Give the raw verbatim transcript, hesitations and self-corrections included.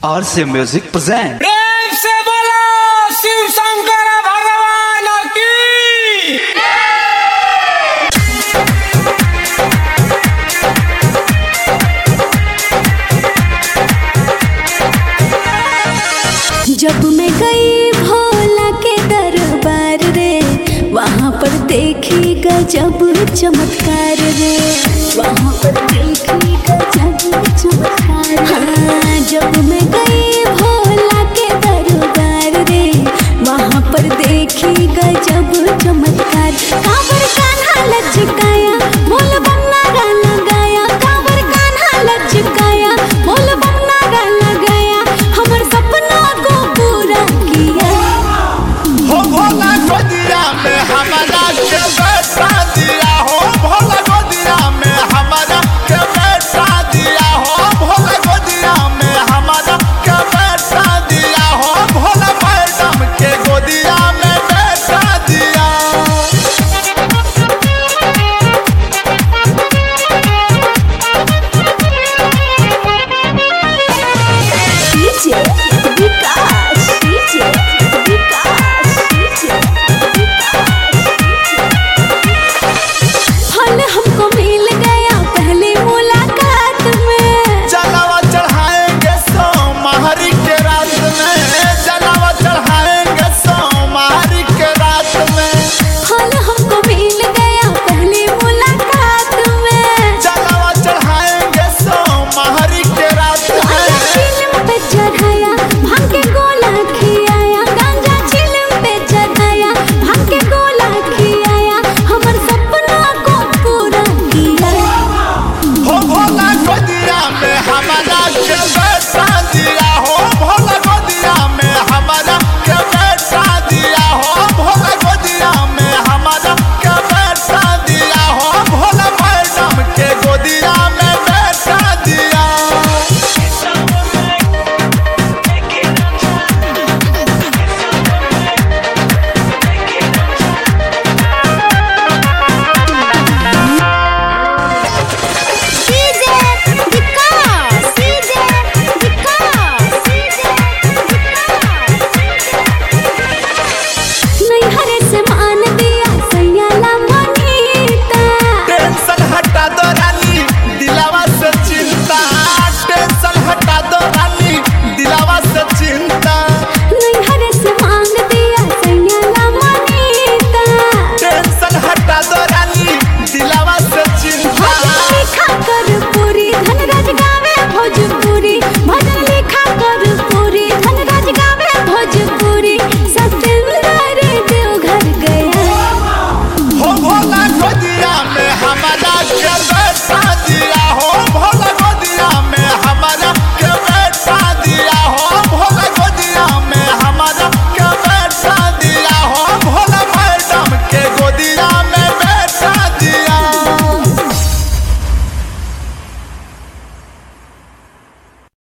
आर से music present. प्रेम से बोलो शिव शंकर भगवान की। जब मैं गई भोला के दरबार रे, वहाँ पर देखी गजब चमत्कार रे, वहाँ पर देखी गजब चमत्कार। हाँ, जब मैं गई भोला के दरबार रे, वहाँ पर देखी गजब चमत्कार। कांवर कान्हा लचकाया, बोल बन्ना गाना गाया, कांवर कान्हा लचकाया, बोल बन्ना गाना गाया, हमर सपना को पूरा किया। हो भोला गोदिया में हमारा के बैठा दिया, हो भोला गोदिया में हमारा के बैठा दिया, हो भोला गोदिया में हमारा के बैठा दिया, हो भोला मैडम के गोदिया में बैठा दिया। डीजे